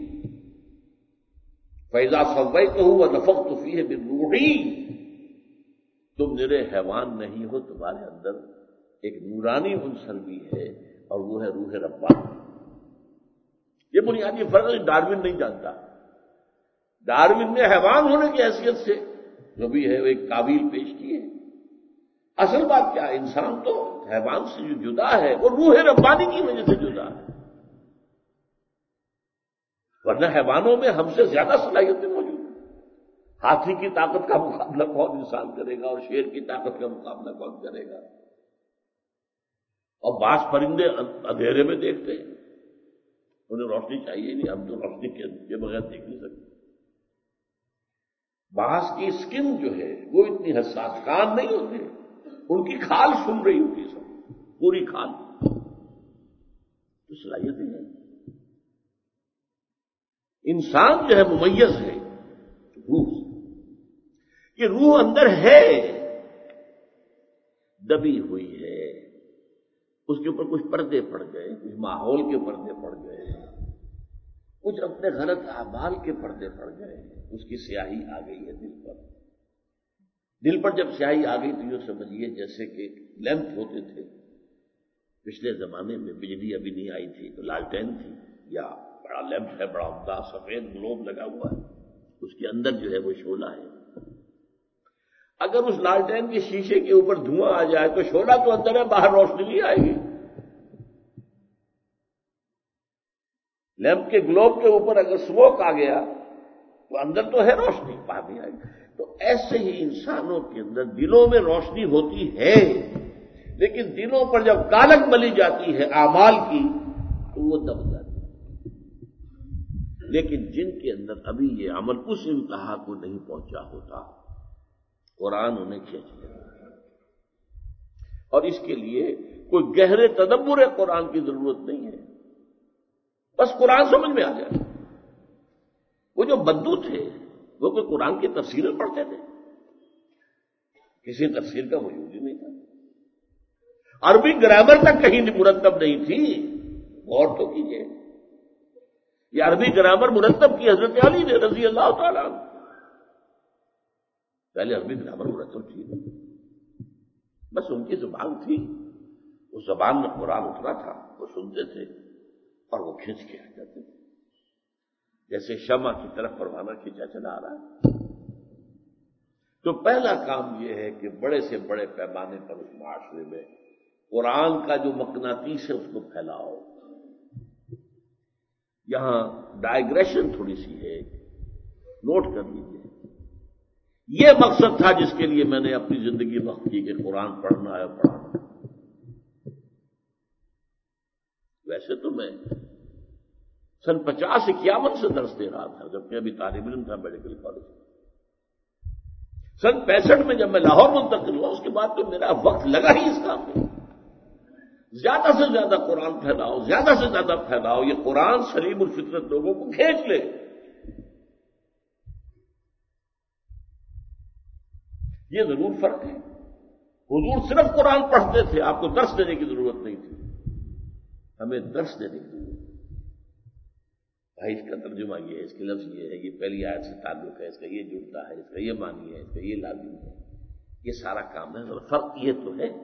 فَإِذَا صَوَّيْتُهُ وَنَفَخْتُ فِيهِ مِن رُّوحِي۔ تم نرے حیوان نہیں ہو، تمہارے اندر ایک نورانی عنصر بھی ہے، اور وہ ہے روح ربانی۔ یہ بنیادی فرق ڈارون نہیں جانتا۔ ڈارون نے حیوان ہونے کی حیثیت سے جو بھی ہے وہ ایک تعویل پیش کی ہے۔ اصل بات کیا ہے؟ انسان تو حیوان سے جو جدا ہے وہ روح ربانی کی وجہ سے جدا ہے، ورنہ حیوانوں میں ہم سے زیادہ صلاحیتیں موجود ہیں۔ ہاتھی کی طاقت کا مقابلہ کون انسان کرے گا، اور شیر کی طاقت کا مقابلہ کون کرے گا؟ اور بعض پرندے اندھیرے میں دیکھتے ہیں، انہیں روشنی چاہیے نہیں، ہم تو روشنی کے بغیر دیکھ نہیں سکتے۔ بعض کی اسکن جو ہے وہ اتنی حساس، کان نہیں ہوتے، ان کی کھال سن رہی ہوتی ہے، سب پوری کھال، تو صلاحیتیں ہیں۔ انسان جو ہے ممیز ہے روح، یہ روح اندر ہے، دبی ہوئی ہے، اس کے اوپر کچھ پردے پڑ گئے، کچھ ماحول کے پردے پڑ گئے، کچھ اپنے غلط اعمال کے پردے پڑ گئے، اس کی سیاہی آ گئی ہے دل پر۔ دل پر جب سیاہی آ گئی تو یہ سمجھیے جیسے کہ لیمپ ہوتے تھے پچھلے زمانے میں، بجلی ابھی نہیں آئی تھی تو لالٹین تھی، یا بڑا لیمپ ہے، بڑا عمدہ سفید گلوب لگا ہوا ہے، اس کے اندر جو ہے وہ شعلہ ہے۔ اگر اس لالٹین کے شیشے کے اوپر دھواں آ جائے تو شعلہ تو اندر ہے، باہر روشنی نہیں آئے گی۔ لیمپ کے گلوب کے اوپر اگر سموک آ گیا تو اندر تو ہے روشنی، باہر نہیں آئے گی۔ تو ایسے ہی انسانوں کے اندر دلوں میں روشنی ہوتی ہے، لیکن دلوں پر جب کالک ملی جاتی ہے اعمال کی تو وہ دب جاتی ہے۔ لیکن جن کے اندر ابھی یہ عمل اس انتہا کو نہیں پہنچا ہوتا، قرآن انہیں کھینچ لیتا، اور اس کے لیے کوئی گہرے تدبر قرآن کی ضرورت نہیں ہے، بس قرآن سمجھ میں آ جائے۔ وہ جو بدو تھے وہ کوئی قرآن کی تفسیریں پڑھتے تھے؟ کسی تفسیر کا وجود ہی نہیں تھا، عربی گرامر تک کہیں مرتب نہیں تھی۔ غور تو کیجیے، یہ عربی گرامر مرتب کی حضرت علی نے رضی اللہ تعالیٰ عنہ۔ پہلے عربی گرامر مرتب تھی، بس ان کی زبان تھی، اس زبان میں قرآن اترا تھا، وہ سنتے تھے اور وہ کھینچ کے آ جاتے تھے، جیسے شمع کی طرف پروانہ کھینچا چلا آ رہا ہے۔ تو پہلا کام یہ ہے کہ بڑے سے بڑے پیمانے پر اس معاشرے میں قرآن کا جو مقناطیس ہے اس کو پھیلاؤ۔ یہاں ڈائگریشن تھوڑی سی ہے، نوٹ کر لیجیے۔ یہ مقصد تھا جس کے لیے میں نے اپنی زندگی وقت کی کہ قرآن پڑھنا ہے، پڑھنا۔ ویسے تو میں سن 50-51 سے درس دے رہا تھا، جبکہ ابھی طالب علم تھا میڈیکل کالج میں۔ سن 65 میں جب میں لاہور منتقل ہوا، اس کے بعد تو میرا وقت لگا ہی اس کام میں۔ زیادہ سے زیادہ قرآن پھیلاؤ، زیادہ سے زیادہ پھیلاؤ، یہ قرآن سلیم الفطرت لوگوں کو کھینچ لے۔ یہ ضرور فرق ہے۔ حضور صرف قرآن پڑھتے تھے، آپ کو درس دینے کی ضرورت نہیں تھی، ہمیں درس دینے کی ضرورت ہے۔ بھائی اس کا ترجمہ یہ ہے، اس کے لفظ یہ ہے، یہ پہلی آیت سے تعلق ہے، اس کا یہ جڑتا ہے، اس کا یہ معنی ہے، اس کا یہ لازم ہے، یہ سارا کام ہے۔ فرق یہ تو ہے،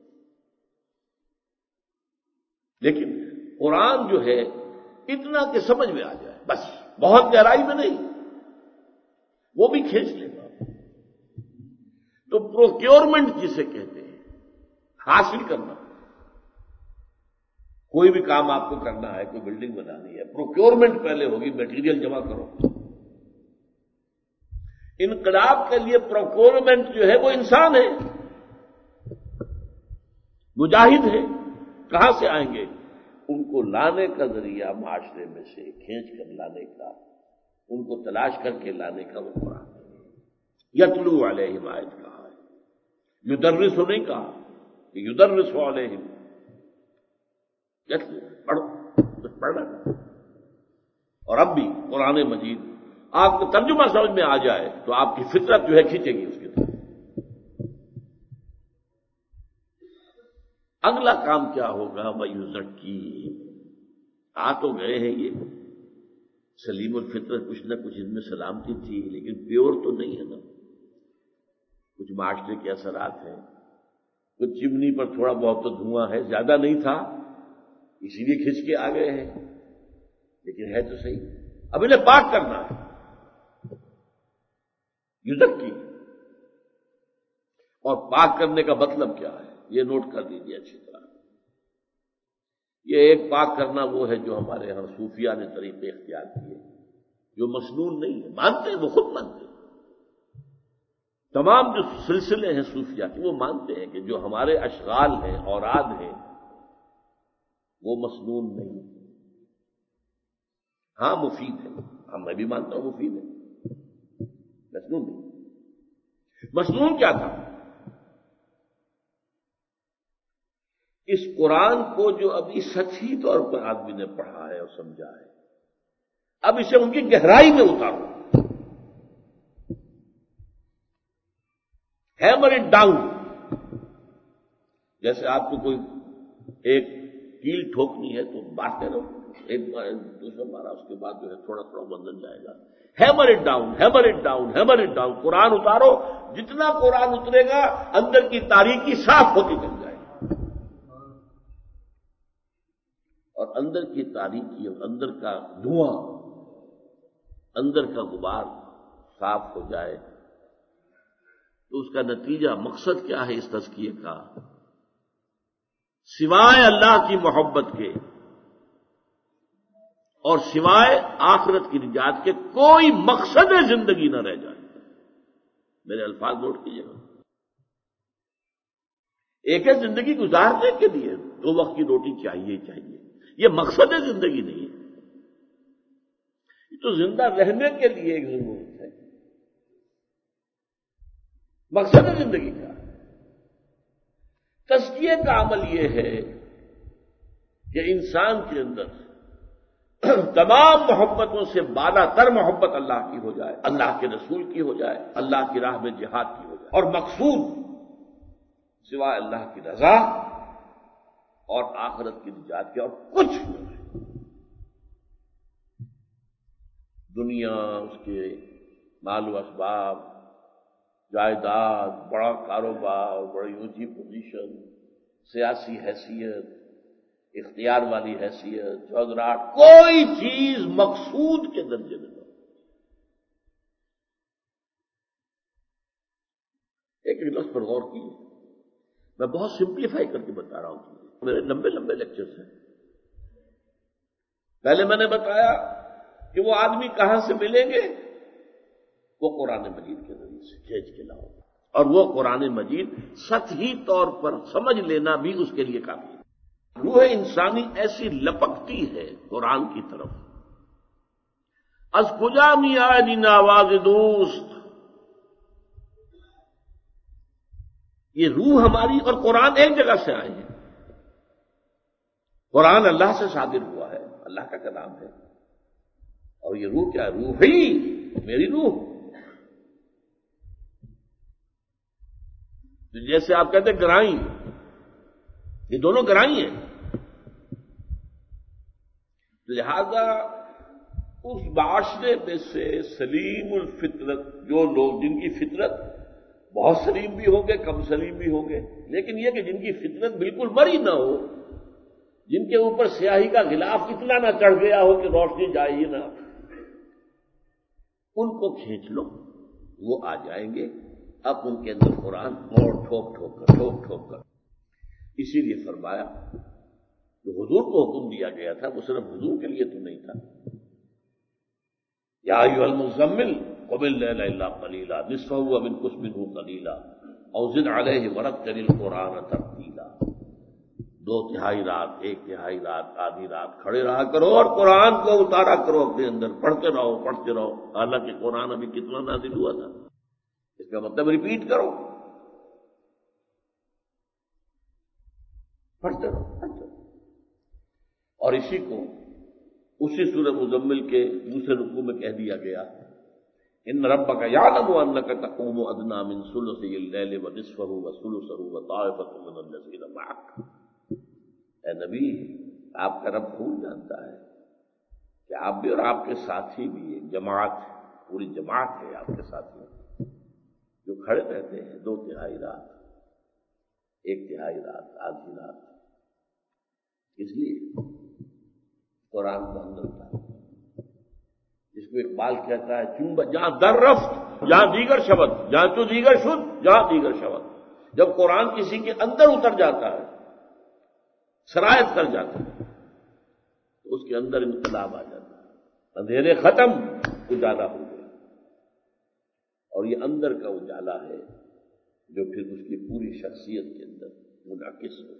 لیکن قرآن جو ہے اتنا کہ سمجھ میں آ جائے، بس بہت گہرائی میں نہیں، وہ بھی کھینچ لے گا۔ تو پروکیورمنٹ جسے کہتے ہیں، حاصل کرنا، کوئی بھی کام آپ کو کرنا ہے، کوئی بلڈنگ بنانی ہے، پروکیورمنٹ پہلے ہوگی، میٹیریل جمع کرو۔ انقلاب کے لیے پروکیورمنٹ جو ہے وہ انسان ہے، مجاہد ہے۔ کہاں سے آئیں گے؟ ان کو لانے کا ذریعہ معاشرے میں سے کھینچ کر لانے کا، ان کو تلاش کر کے لانے کا وہ قرآن ہے۔ یتلو علیہم آیت کہا ہے، یدرس نہیں کہا کہ یدرس علیہم، یتلو پڑھو، کچھ پڑھنا۔ اور اب بھی قرآن مجید آپ کو ترجمہ سمجھ میں آ جائے تو آپ کی فطرت جو ہے کھینچے گی اس کی طرف۔ اگلا کام کیا ہوگا؟ وَيُزَكِّيهِمْ، آ تو گئے ہیں یہ سلیم الفطرت، کچھ نہ کچھ ان میں سلامتی تھی، لیکن پیور تو نہیں ہے نا، کچھ معاشرے کے اثرات ہیں، کچھ چمنی پر تھوڑا بہت تو دھواں ہے، زیادہ نہیں تھا اسی لیے کھنچ کے آ گئے ہیں، لیکن ہے تو صحیح۔ اب انہیں پاک کرنا ہے، یزکی، اور پاک کرنے کا مطلب کیا ہے یہ نوٹ کر لیجیے اچھی طرح۔ یہ ایک پاک کرنا وہ ہے جو ہمارے یہاں صوفیہ نے طریقے اختیار کیے، جو مسنون نہیں ہے، مانتے ہیں، وہ خود مانتے ہیں، تمام جو سلسلے ہیں صوفیہ کے وہ مانتے ہیں کہ جو ہمارے اشغال ہیں، اوراد ہیں، وہ مسنون نہیں، ہاں مفید ہے، ہاں میں بھی مانتا ہوں مفید ہے، مسنون نہیں۔ مسنون کیا تھا؟ اس قرآن کو جو ابھی سچی طور پر آدمی نے پڑھا ہے اور سمجھا ہے، اب اسے ان کی گہرائی میں اتارو، ہیمر اٹ ڈاؤن۔ جیسے آپ کو کوئی ایک کیل ٹھوکنی ہے تو مارتے رہو، ایک بار دوسرا مارا، اس کے بعد جو ہے تھوڑا تھوڑا بندن جائے گا. Hammer it down, hammer it down, hammer it down. قرآن اتارو، جتنا قرآن اترے گا اندر کی تاریکی صاف ہوتی چل جائے گی، اور اندر کی تاریکی اور اندر کا دھواں، اندر کا غبار صاف ہو جائے تو اس کا نتیجہ، مقصد کیا ہے اس تزکیے کا؟ سوائے اللہ کی محبت کے اور سوائے آخرت کی نجات کے کوئی مقصد زندگی نہ رہ جائے. میرے الفاظ نوٹ کیجیے گا. ایک ہے زندگی گزارنے کے لیے، 2 وقت کی روٹی چاہیے چاہیے، یہ مقصد زندگی نہیں ہے. یہ تو زندہ رہنے کے لیے ایک ضرورت ہے. مقصد زندگی کا تزکیے کا عمل یہ ہے کہ انسان کے اندر تمام محبتوں سے بالا تر محبت اللہ کی ہو جائے، اللہ کے رسول کی ہو جائے، اللہ کی راہ میں جہاد کی ہو جائے، اور مقصود سوائے اللہ کی رضا اور آخرت کی نجات کے اور کچھ نہیں. دنیا، اس کے مال و اسباب، جائیداد، بڑا کاروبار، بڑی اونچی پوزیشن، سیاسی حیثیت، اختیار والی حیثیت، چودراہٹ، کوئی چیز مقصود کے درجے میں نہ. ایک لفظ پر غور کیجیے، میں بہت سمپلیفائی کر کے بتا رہا ہوں، میرے لمبے لمبے لیکچرز ہیں. پہلے میں نے بتایا کہ وہ آدمی کہاں سے ملیں گے؟ وہ قرآن مجید کے ذریعے سے کھینچ کے لاؤ، اور وہ قرآن مجید سطحی طور پر سمجھ لینا بھی اس کے لیے کافی ہے. روح انسانی ایسی لپکتی ہے قرآن کی طرف، از کجا می آئے آواز دوست. یہ روح ہماری اور قرآن ایک جگہ سے آئے ہیں. قرآن اللہ سے صادر ہوا ہے، اللہ کا کلام ہے، اور یہ روح کیا ہے؟ روح ہی میری روح. جیسے آپ کہتے ہیں گرائی، یہ دونوں گرائی ہیں. لہذا اس معاشرے میں سے سلیم الفطرت جو لوگ، جن کی فطرت بہت سلیم بھی ہوں گے، کم سلیم بھی ہوں گے، لیکن یہ کہ جن کی فطرت بالکل مری نہ ہو، جن کے اوپر سیاہی کا غلاف اتنا نہ چڑھ گیا ہو کہ روشنی جائے ہی نہ، ان کو کھینچ لو، وہ آ جائیں گے. اب ان کے اندر قرآن اور ٹھوک ٹھوک کر. اسی لیے فرمایا جو حضور کو حکم دیا گیا تھا وہ صرف حضور کے لیے تو نہیں تھا. یا ایھا المزمل قم اللیل الا قلیلا نصفہ او انقص منہ قلیلا او زد علیہ ورتل القرآن ترتیلا. 2/3 رات، 1/3 رات، آدھی رات کھڑے رہا کرو اور قرآن کو اتارا کرو اپنے اندر، پڑھتے رہو. حالانکہ قرآن ابھی کتنا نازل ہوا تھا، اس کا مطلب ریپیٹ کرو، پڑھتے رہو. اور اسی کو اسی سورہ مزمل کے دوسرے رکوع میں کہہ دیا گیا، ان ربک یعلم انک تقوم ادنی من ثلثی اللیل ونصفہ وثلثہ وطائفۃ من الذین معک. اے نبی، آپ کا رب خوب جانتا ہے کہ آپ بھی اور آپ کے ساتھی بھی، ایک جماعت، پوری جماعت ہے آپ کے ساتھی جو کھڑے رہتے ہیں 2/3 رات، 1/3 رات، آدھی رات. اس لیے قرآن کو اندر اتارا، جس کو اقبال کہتا ہے چنب جہاں در رفت جہاں دیگر شبد، جہاں تو دیگر شد جہاں دیگر شبد. جب قرآن کسی کے اندر اتر جاتا ہے، سرایت کر جاتا ہے، تو اس کے اندر انقلاب آ جاتا ہے، اندھیرے ختم، اجالا ہو گئے. اور یہ اندر کا اجالا ہے جو پھر اس کی پوری شخصیت کے اندر منعکس ہو.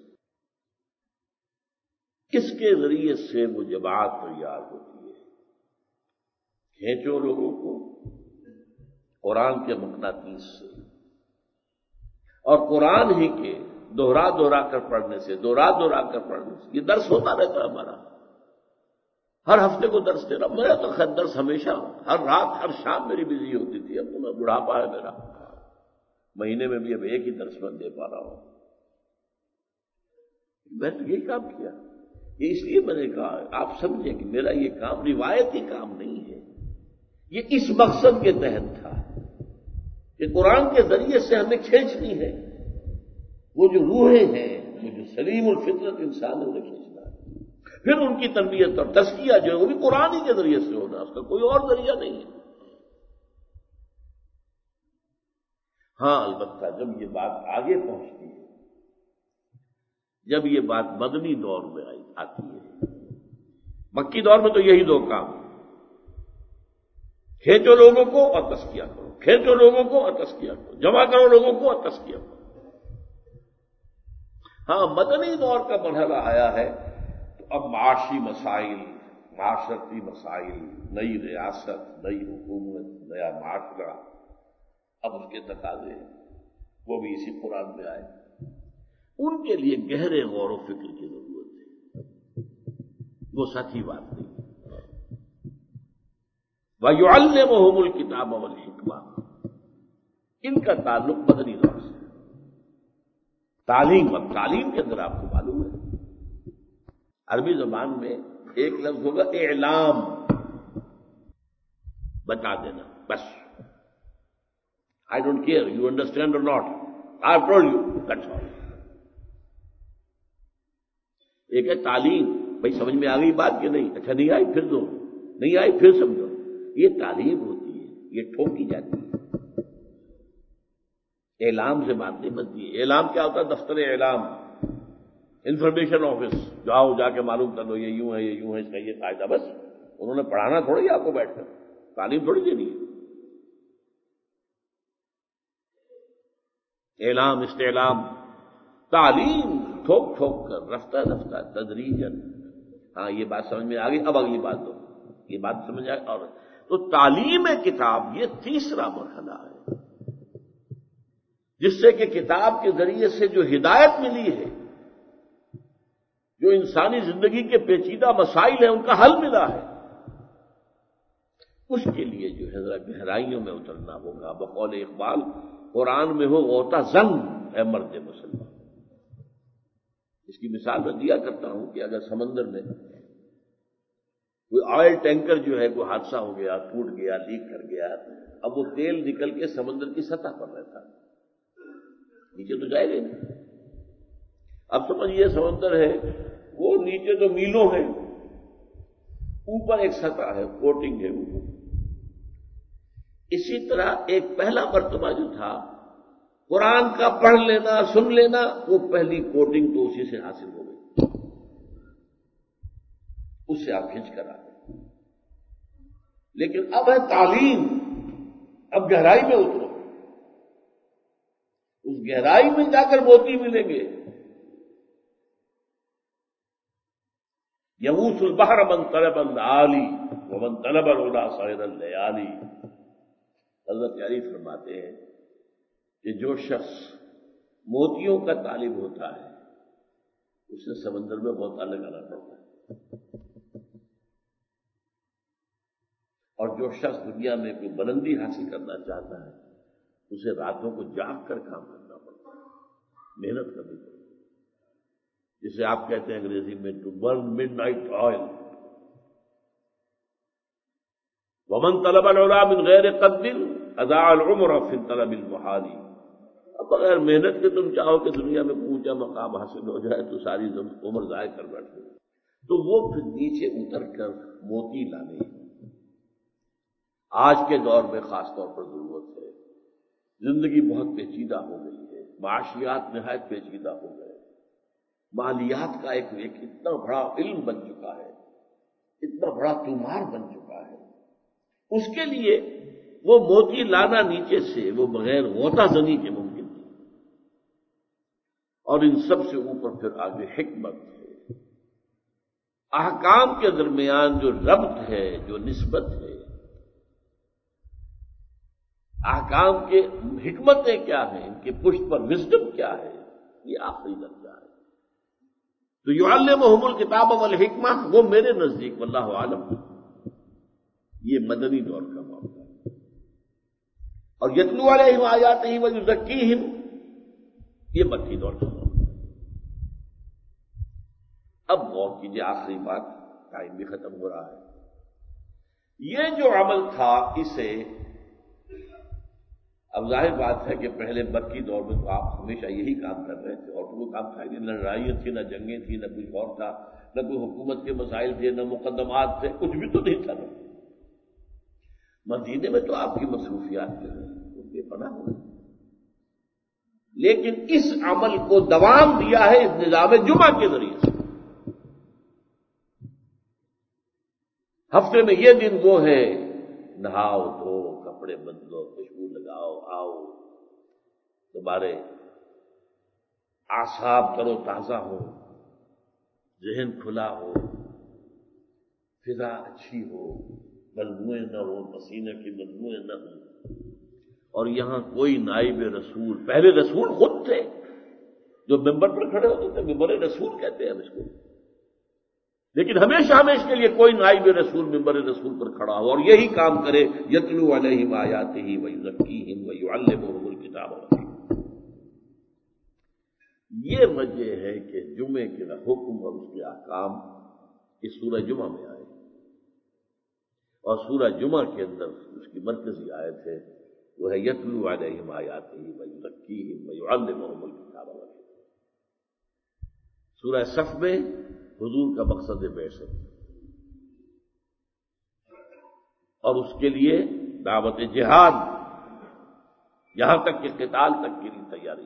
کس کے ذریعے سے وہ جماعت تیار ہوتی ہے؟ کھینچو لوگوں کو قرآن کے مقناطیس سے، اور قرآن ہی کے دوہرا کر پڑھنے سے، یہ درس ہوتا رہتا ہے ہمارا. ہر ہفتے کو درس دے رہا. میرا تو خیر درس ہمیشہ ہر رات ہر شام میری بزی ہوتی تھی. اب تو میں بڑھاپا ہے میرا، مہینے میں بھی اب ایک ہی درس میں دے پا رہا ہوں. میں تو یہی کام کیا. یہ اس لیے میں نے کہا آپ سمجھیں کہ میرا یہ کام روایتی کام نہیں ہے، یہ اس مقصد کے تحت تھا کہ قرآن کے ذریعے سے ہمیں کھینچنی ہے وہ جو روحیں ہیں، وہ جو سلیم الفطرت انسان ہے انہیں کھینچنا ہے. پھر ان کی تربیت اور تزکیہ جو ہے وہ بھی قرآن ہی کے ذریعے سے ہونا، اس کا کوئی اور ذریعہ نہیں ہے. ہاں البتہ جب یہ بات آگے پہنچتی ہے، جب یہ بات مدنی دور میں آتی ہے، مکی دور میں تو یہی دو کام، کھینچو لوگوں کو اور تزکیہ کرو، کھینچو لوگوں کو اور تزکیہ کرو، جمع کرو لوگوں کو اور تزکیہ کرو. ہاں مدنی دور کا مرحلہ آیا ہے تو اب معاشی مسائل، معاشرتی مسائل، نئی ریاست، نئی حکومت، نیا معاشرہ، اب اس کے تقاضے ہیں، وہ بھی اسی قرآن میں آئے. ان کے لیے گہرے غور و فکر کی ضرورت ہے، وہ سچی بات نہیں. وَيُعَلِّمُهُمُ الْكِتَابَ وَالْحِکْمَةَ، ان کا تعلق مدنی دور سے. تعلیم، اب تعلیم کے اندر آپ کو معلوم ہے عربی زبان میں ایک لفظ ہوگا اعلام، بتا دینا، بس. I don't care, you understand or not. I have told you, that's all. ایک ہے تعلیم، بھائی سمجھ میں آ گئی بات کہ نہیں؟ اچھا نہیں آئی پھر دو، نہیں آئی پھر سمجھو. یہ تعلیم ہوتی ہے، یہ ٹھوکی جاتی ہے. اعلام سے بات نہیں بنتی ہے. اعلام کیا ہوتا ہے؟ دفتر اعلام، انفارمیشن آفس، جاؤ جا کے معلوم کر لو یہ یوں ہے، یہ یوں ہے، اس کا یہ قاعدہ. بس انہوں نے پڑھانا تھوڑی آپ کو بیٹھ کر، تعلیم تھوڑی دینی ہے. اعلام، استعلام، تعلیم ٹھوک ٹھوک کر، رفتہ رفتہ، تدریجاً. ہاں یہ بات سمجھ میں آ گئی، اب اگلی بات دو، یہ بات سمجھ آئے. اور تو تعلیم کتاب یہ تیسرا مرحلہ ہے، جس سے کہ کتاب کے ذریعے سے جو ہدایت ملی ہے، جو انسانی زندگی کے پیچیدہ مسائل ہیں ان کا حل ملا ہے، اس کے لیے جو ہے ذرا گہرائیوں میں اترنا ہوگا. بقول اقبال قرآن میں ہو غوطہ زن اے مرد مسلمان. اس کی مثال میں دیا کرتا ہوں کہ اگر سمندر میں کوئی آئل ٹینکر جو ہے کوئی حادثہ ہو گیا، ٹوٹ گیا، لیک کر گیا، اب وہ تیل نکل کے سمندر کی سطح پر رہتا ہے، نیچے تو جائے گا نہیں. اب سمجھیے سمندر ہے، وہ نیچے تو میلوں ہیں، اوپر ایک سطح ہے، کوٹنگ ہے اوپر. اسی طرح ایک پہلا مرتبہ جو تھا قرآن کا پڑھ لینا، سن لینا، وہ پہلی کوٹنگ تو اسی سے حاصل ہو گئی، اس سے آپ کھینچ کر آ گئے. لیکن اب ہے تعلیم، اب گہرائی میں اترو، اس گہرائی میں جا کر موتی ملیں گے. یغوث البحر من طلب العالی ومن طلب العلا سائر اللیالی. حضرت علی فرماتے ہیں کہ جو شخص موتیوں کا طالب ہوتا ہے اسے سمندر میں غوطہ لگانا پڑتا ہے، اور جو شخص دنیا میں کوئی بلندی حاصل کرنا چاہتا ہے اسے راتوں کو جاگ کر کام کرنا پڑتا ہے، محنت کرنی پڑتی ہے، جسے آپ کہتے ہیں انگریزی میں to burn midnight oil. ومن طلب العلا من غیر قدر اضاع العمر فی طلب المحال. اب بغیر محنت کے تم چاہو کہ دنیا میں اونچا مقام حاصل ہو جائے تو ساری عمر ضائع کر بیٹھو. تو وہ پھر نیچے اتر کر موتی لانے آج کے دور میں خاص طور پر ضرورت ہے. زندگی بہت پیچیدہ ہو گئی ہے، معاشیات نہایت پیچیدہ ہو گئے، مالیات کا ایک اتنا بڑا علم بن چکا ہے، اتنا بڑا تیمار بن چکا ہے. اس کے لیے وہ موتی لانا نیچے سے وہ بغیر غوطہ زنی کے ممکن نہیں. اور ان سب سے اوپر پھر آگے حکمت ہے، احکام کے درمیان جو ربط ہے، جو نسبت ہے، احکام کے حکمتیں کیا ہیں، ان کے پشت پر وزڈم کیا ہے، یہ آخری درجہ ہے. تو یعلمہم الکتاب والحکمہ، وہ میرے نزدیک واللہ عالم یہ مدنی دور کا معاملہ ہے. اور یتلو علیہم آیاتہ ویزکیہم یہ مکی دور کا معاملہ ہے. اب غور کیجیے، آخری بات، ٹائم بھی ختم ہو رہا ہے. یہ جو عمل تھا اسے، اب ظاہر بات ہے کہ پہلے مکی دور میں تو آپ ہمیشہ یہی کام کر رہے تھے، اور تو وہ کام تھا نہیں، نہ لڑائیاں تھیں، نہ جنگیں تھیں، نہ کچھ اور تھا، نہ کوئی حکومت کے مسائل تھے، نہ مقدمات تھے، کچھ بھی تو نہیں تھا. مدینے میں تو آپ کی مصروفیات جو ہیں وہ بے پناہ ہو گئی، لیکن اس عمل کو دوام دیا ہے اس نظام جمعہ کے ذریعے سے. ہفتے میں یہ دن وہ ہے، نہاؤ دھو، کپڑے بدلو، خوشبو لگاؤ، آؤ، تمہارے اعصاب تر و تازہ ہو، ذہن کھلا ہو، فضا اچھی ہو، بدبوئیں نہ ہو، پسینے کی بدبوئیں نہ ہوں. اور یہاں کوئی نائب رسول، پہلے رسول خود تھے جو ممبر پر کھڑے ہوتے تھے، ممبر رسول کہتے ہیں ہم اس کو، لیکن ہمیشہ کے لیے کوئی نائب رسول ممبر رسول پر کھڑا ہو اور یہی کام کرے، یتلو علیہم آیاتہ ویزکیہم ویعلمہم الکتاب والحکمہ. یہ وجہ ہے کہ جمعے کے حکم اور اس کے احکام اس سورہ جمعہ میں آئے، اور سورہ جمعہ کے اندر اس کی مرکزی آیت ہے وہ ہے یتلو علیہم آیاتہ ویزکیہم ویعلمہم الکتاب والحکمہ. سورہ صف میں حضور کا مقصد بعثت اور اس کے لیے دعوت جہاد، یہاں تک کہ قتال تک کی تیاری.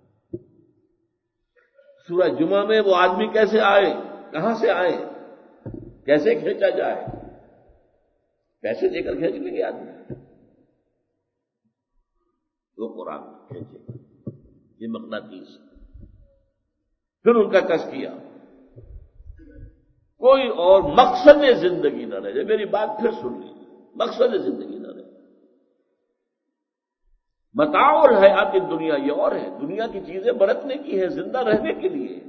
سورہ جمعہ میں وہ آدمی کیسے آئے، کہاں سے آئے، کیسے کھینچا جائے، پیسے دے کر کھینچ لیں گے آدمی، وہ قرآن کھینچے گا، یہ مقناطیس. پھر ان کا کس کیا، کوئی اور مقصد زندگی نہ رہے. میری بات پھر سن لیجیے، مقصد زندگی نہ رہے. متاع الحیات الدنیا یہ اور ہے، دنیا کی چیزیں برتنے کی ہے، زندہ رہنے کے لیے.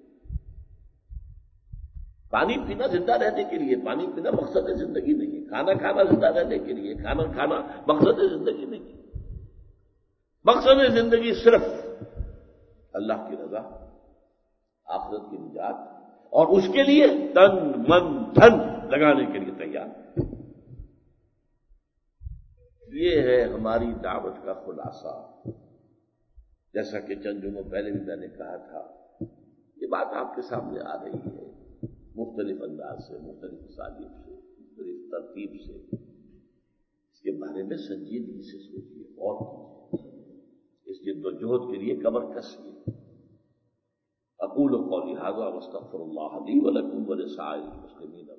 پانی پینا زندہ رہنے کے لیے، پانی پینا مقصد زندگی نہیں ہے. کھانا کھانا زندہ رہنے کے لیے، کھانا کھانا مقصد زندگی نہیں ہے. مقصد زندگی صرف اللہ کی رضا، آخرت کی نجات، اور اس کے لیے تن من دھن لگانے کے لیے تیار. یہ ہے ہماری دعوت کا خلاصہ. جیسا کہ چند جمعوں پہلے بھی میں نے کہا تھا، یہ بات آپ کے سامنے آ رہی ہے مختلف انداز سے، مختلف اسالیب سے، مختلف ترتیب سے. اس کے بارے میں سنجیدگی سے سوچیے اور اس جد و جہد کے لیے کمر کسیے. اقول قولی ھذا واستغفر اللہ لی ولکم ولسائر المسلمین.